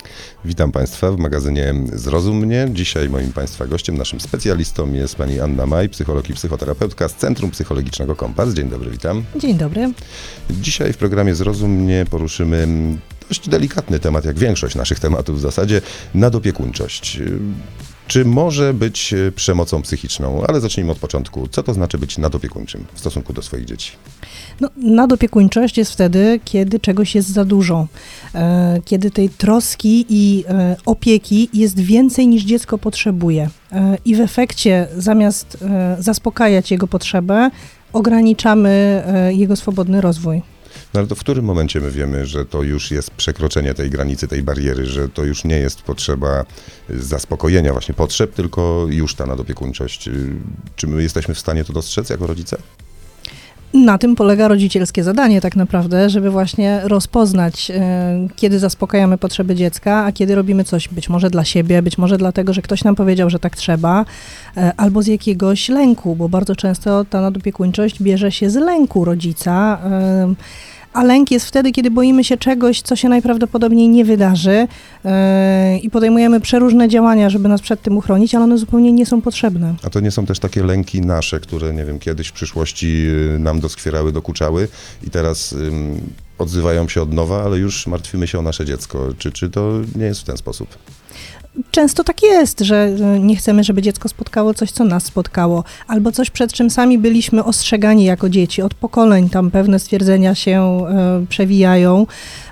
Witam Państwa w magazynie Zrozum mnie. Dzisiaj moim Państwa gościem, naszym specjalistą jest pani Anna Maj, psycholog i psychoterapeutka z Centrum Psychologicznego Kompas. Dzień dobry, witam. Dzień dobry. Dzisiaj w programie Zrozum mnie poruszymy dość delikatny temat, jak większość naszych tematów w zasadzie, nadopiekuńczość. Czy może być przemocą psychiczną? Ale zacznijmy od początku. Co to znaczy być nadopiekuńczym w stosunku do swoich dzieci? Nadopiekuńczość jest wtedy, kiedy czegoś jest za dużo. Kiedy tej troski i opieki jest więcej niż dziecko potrzebuje. I w efekcie zamiast zaspokajać jego potrzebę, ograniczamy jego swobodny rozwój. No ale to w którym momencie my wiemy, że to już jest przekroczenie tej granicy, tej bariery, że to już nie jest potrzeba zaspokojenia właśnie potrzeb, tylko już ta nadopiekuńczość. Czy my jesteśmy w stanie to dostrzec jako rodzice? Na tym polega rodzicielskie zadanie tak naprawdę, żeby właśnie rozpoznać, kiedy zaspokajamy potrzeby dziecka, a kiedy robimy coś być może dla siebie, być może dlatego, że ktoś nam powiedział, że tak trzeba, albo z jakiegoś lęku, bo bardzo często ta nadopiekuńczość bierze się z lęku rodzica, a lęk jest wtedy, kiedy boimy się czegoś, co się najprawdopodobniej nie wydarzy i podejmujemy przeróżne działania, żeby nas przed tym uchronić, ale one zupełnie nie są potrzebne. A to nie są też takie lęki nasze, które, nie wiem, kiedyś w przyszłości nam doskwierały, dokuczały i teraz odzywają się od nowa, ale już martwimy się o nasze dziecko. Czy to nie jest w ten sposób? Często tak jest, że nie chcemy, żeby dziecko spotkało coś, co nas spotkało, albo coś, przed czym sami byliśmy ostrzegani jako dzieci. Od pokoleń tam pewne stwierdzenia się przewijają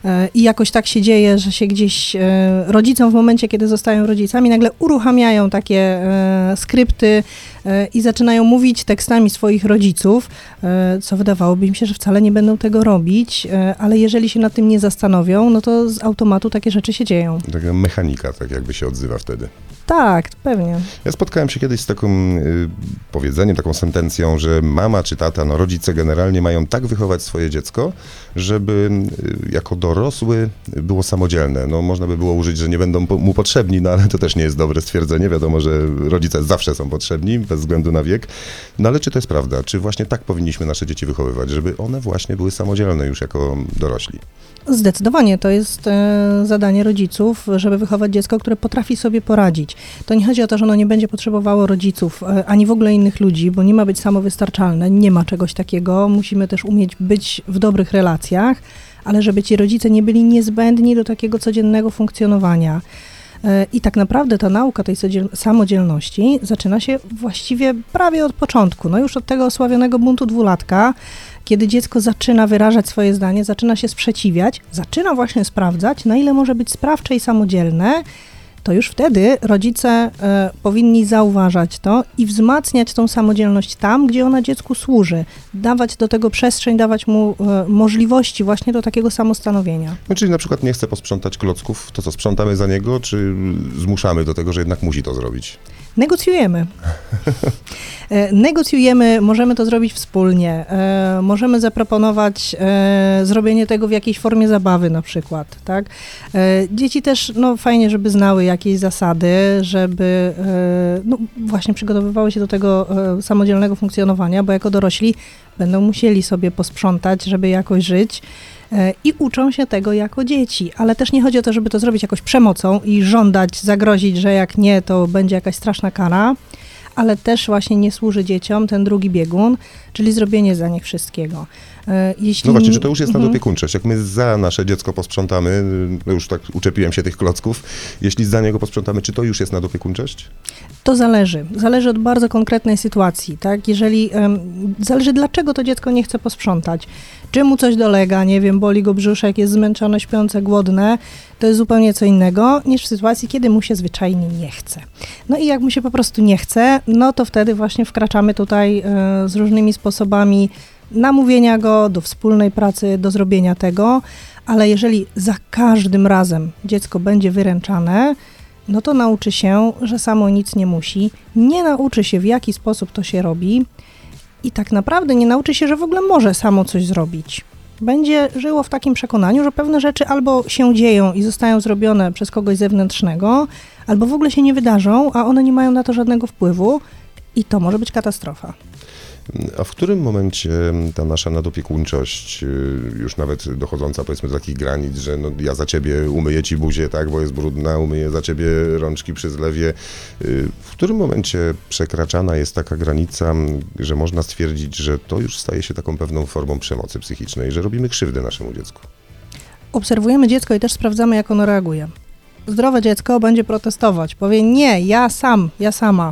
i jakoś tak się dzieje, że się gdzieś rodzicom w momencie, kiedy zostają rodzicami, nagle uruchamiają takie skrypty i zaczynają mówić tekstami swoich rodziców, co wydawałoby im się, że wcale nie będą tego robić, ale jeżeli się nad tym nie zastanowią, no to z automatu takie rzeczy się dzieją. Taka mechanika, tak jakby się odzywa wtedy. Tak, pewnie. Ja spotkałem się kiedyś z takim powiedzeniem, taką sentencją, że mama czy tata, rodzice generalnie mają tak wychować swoje dziecko, żeby jako dorosły było samodzielne. Można by było użyć, że nie będą mu potrzebni, ale to też nie jest dobre stwierdzenie. Wiadomo, że rodzice zawsze są potrzebni, bez względu na wiek. Ale czy to jest prawda? Czy właśnie tak powinniśmy nasze dzieci wychowywać, żeby one właśnie były samodzielne już jako dorośli? Zdecydowanie to jest zadanie rodziców, żeby wychować dziecko, które potrafi sobie poradzić. To nie chodzi o to, że ono nie będzie potrzebowało rodziców, ani w ogóle innych ludzi, bo nie ma być samowystarczalne, nie ma czegoś takiego. Musimy też umieć być w dobrych relacjach, ale żeby ci rodzice nie byli niezbędni do takiego codziennego funkcjonowania. I tak naprawdę ta nauka tej samodzielności zaczyna się właściwie prawie od początku. Już od tego osławionego buntu dwulatka, kiedy dziecko zaczyna wyrażać swoje zdanie, zaczyna się sprzeciwiać, zaczyna właśnie sprawdzać, na ile może być sprawcze i samodzielne, to już wtedy rodzice powinni zauważać to i wzmacniać tą samodzielność tam, gdzie ona dziecku służy. Dawać do tego przestrzeń, dawać mu możliwości właśnie do takiego samostanowienia. Czyli na przykład nie chce posprzątać klocków, to co, sprzątamy za niego, czy zmuszamy do tego, że jednak musi to zrobić? Negocjujemy, możemy to zrobić wspólnie, możemy zaproponować zrobienie tego w jakiejś formie zabawy na przykład, tak? Dzieci też, fajnie, żeby znały jakieś zasady, żeby właśnie przygotowywały się do tego samodzielnego funkcjonowania, bo jako dorośli będą musieli sobie posprzątać, żeby jakoś żyć. I uczą się tego jako dzieci, ale też nie chodzi o to, żeby to zrobić jakoś przemocą i żądać, zagrozić, że jak nie, to będzie jakaś straszna kara, ale też właśnie nie służy dzieciom ten drugi biegun, czyli zrobienie za nich wszystkiego. Właśnie, czy to już jest nadopiekuńczość? Jak my za nasze dziecko posprzątamy, już tak uczepiłem się tych klocków, jeśli za niego posprzątamy, czy to już jest nadopiekuńczość? To zależy. Zależy od bardzo konkretnej sytuacji, tak? Jeżeli zależy, dlaczego to dziecko nie chce posprzątać. Czy mu coś dolega, nie wiem, boli go brzuszek, jest zmęczone, śpiące, głodne, to jest zupełnie co innego, niż w sytuacji, kiedy mu się zwyczajnie nie chce. I jak mu się po prostu nie chce, to wtedy właśnie wkraczamy tutaj z różnymi sposobami namówienia go do wspólnej pracy, do zrobienia tego, ale jeżeli za każdym razem dziecko będzie wyręczane, to nauczy się, że samo nic nie musi, nie nauczy się, w jaki sposób to się robi i tak naprawdę nie nauczy się, że w ogóle może samo coś zrobić. Będzie żyło w takim przekonaniu, że pewne rzeczy albo się dzieją i zostają zrobione przez kogoś zewnętrznego, albo w ogóle się nie wydarzą, a one nie mają na to żadnego wpływu i to może być katastrofa. A w którym momencie ta nasza nadopiekuńczość, już nawet dochodząca powiedzmy do takich granic, że no, ja za ciebie umyję ci buzię, tak, bo jest brudna, umyję za ciebie rączki przy zlewie, w którym momencie przekraczana jest taka granica, że można stwierdzić, że to już staje się taką pewną formą przemocy psychicznej, że robimy krzywdę naszemu dziecku? Obserwujemy dziecko i też sprawdzamy, jak ono reaguje. Zdrowe dziecko będzie protestować, powie nie, ja sam, ja sama.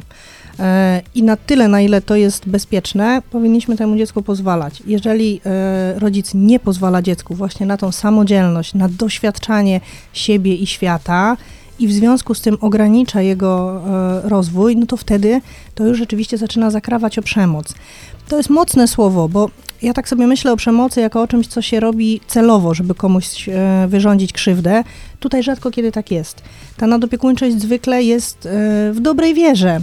I na tyle, na ile to jest bezpieczne, powinniśmy temu dziecku pozwalać. Jeżeli rodzic nie pozwala dziecku właśnie na tą samodzielność, na doświadczanie siebie i świata i w związku z tym ogranicza jego rozwój, no to wtedy to już rzeczywiście zaczyna zakrawać o przemoc. To jest mocne słowo, bo ja tak sobie myślę o przemocy jako o czymś, co się robi celowo, żeby komuś wyrządzić krzywdę. Tutaj rzadko kiedy tak jest. Ta nadopiekuńczość zwykle jest w dobrej wierze.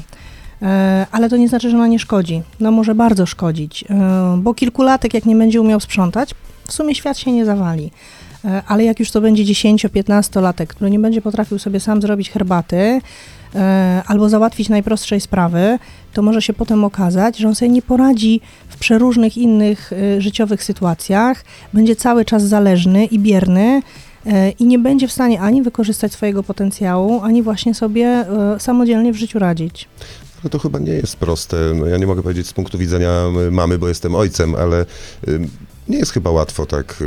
Ale to nie znaczy, że ona nie szkodzi. No może bardzo szkodzić, bo kilkulatek jak nie będzie umiał sprzątać, w sumie świat się nie zawali. Ale jak już to będzie 10-15-latek, który nie będzie potrafił sobie sam zrobić herbaty albo załatwić najprostszej sprawy, to może się potem okazać, że on sobie nie poradzi w przeróżnych innych życiowych sytuacjach, będzie cały czas zależny i bierny, i nie będzie w stanie ani wykorzystać swojego potencjału, ani właśnie sobie samodzielnie w życiu radzić. No to chyba nie jest proste. No ja nie mogę powiedzieć z punktu widzenia mamy, bo jestem ojcem, ale nie jest chyba łatwo tak,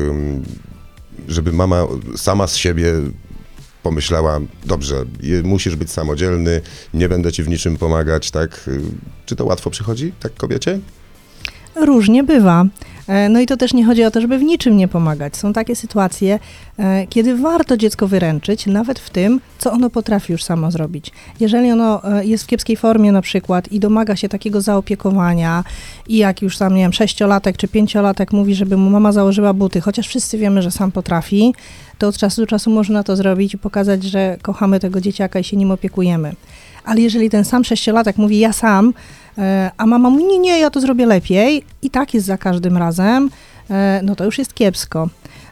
żeby mama sama z siebie pomyślała, dobrze, musisz być samodzielny, nie będę ci w niczym pomagać, tak? Czy to łatwo przychodzi, tak kobiecie? Różnie bywa. No i to też nie chodzi o to, żeby w niczym nie pomagać. Są takie sytuacje, kiedy warto dziecko wyręczyć, nawet w tym, co ono potrafi już samo zrobić. Jeżeli ono jest w kiepskiej formie na przykład i domaga się takiego zaopiekowania i jak już tam, nie wiem, 6-latek czy 5-latek mówi, żeby mu mama założyła buty, chociaż wszyscy wiemy, że sam potrafi, to od czasu do czasu można to zrobić i pokazać, że kochamy tego dzieciaka i się nim opiekujemy. Ale jeżeli ten sam 6-latek mówi ja sam, a mama mówi nie, ja to zrobię lepiej i tak jest za każdym razem, no to już jest kiepsko.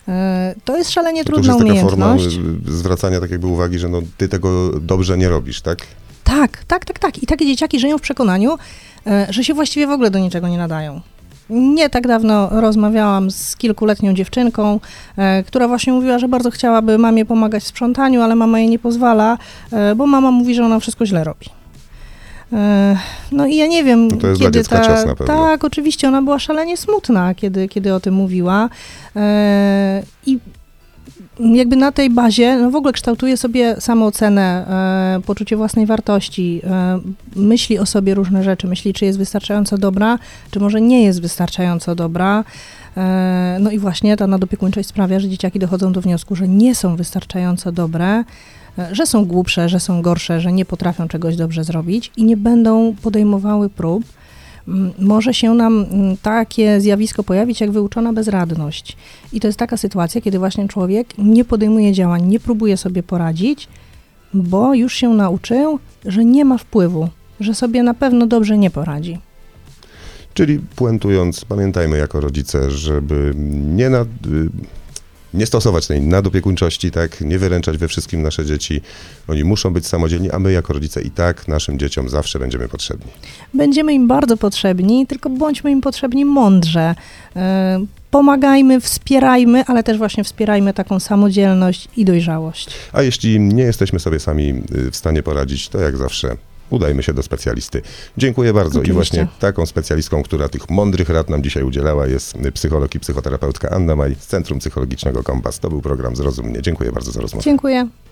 To jest szalenie trudna umiejętność. To już jest taka forma zwracania tak jakby uwagi, że no, ty tego dobrze nie robisz, tak? Tak. I takie dzieciaki żyją w przekonaniu, że się właściwie w ogóle do niczego nie nadają. Nie tak dawno rozmawiałam z kilkuletnią dziewczynką, która właśnie mówiła, że bardzo chciałaby mamie pomagać w sprzątaniu, ale mama jej nie pozwala, bo mama mówi, że ona wszystko źle robi. No i ja nie wiem, no to jest kiedy dla dziecka cios na pewno. Tak, oczywiście, ona była szalenie smutna, kiedy o tym mówiła. I jakby na tej bazie no w ogóle kształtuje sobie samoocenę, poczucie własnej wartości, myśli o sobie różne rzeczy, myśli, czy jest wystarczająco dobra, czy może nie jest wystarczająco dobra. No i właśnie ta nadopiekuńczość sprawia, że dzieciaki dochodzą do wniosku, że nie są wystarczająco dobre, że są głupsze, że są gorsze, że nie potrafią czegoś dobrze zrobić i nie będą podejmowały prób. Może się nam takie zjawisko pojawić jak wyuczona bezradność. I to jest taka sytuacja, kiedy właśnie człowiek nie podejmuje działań, nie próbuje sobie poradzić, bo już się nauczył, że nie ma wpływu, że sobie na pewno dobrze nie poradzi. Czyli puentując, pamiętajmy jako rodzice, żeby nie stosować tej nadopiekuńczości, tak, nie wyręczać we wszystkim nasze dzieci. Oni muszą być samodzielni, a my jako rodzice i tak naszym dzieciom zawsze będziemy potrzebni. Będziemy im bardzo potrzebni, tylko bądźmy im potrzebni mądrze. Pomagajmy, wspierajmy, ale też właśnie wspierajmy taką samodzielność i dojrzałość. A jeśli nie jesteśmy sobie sami w stanie poradzić, to jak zawsze udajmy się do specjalisty. Dziękuję bardzo. Oczywiście. I właśnie taką specjalistką, która tych mądrych rad nam dzisiaj udzielała, jest psycholog i psychoterapeutka Anna Maj z Centrum Psychologicznego Kompas. To był program Zrozum Mnie. Dziękuję bardzo za rozmowę. Dziękuję.